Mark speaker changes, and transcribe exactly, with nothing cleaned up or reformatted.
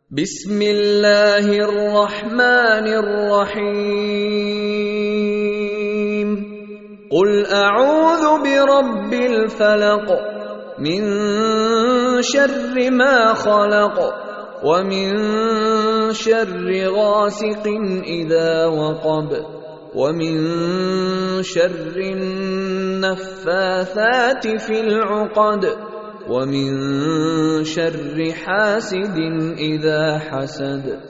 Speaker 1: बिस्मिल्लाहिर रहमानिर रहीम। कुल अऊज़ु बिरब्बिल फलक मिन शर्रि मा खलक व मिन शर्रि गासिकिन इज़ा वक़ब व मिन शर्रि नफ़्फ़ाथाति फिल उक़द व मिन शर्रि हासिदिन इज़ा हसद।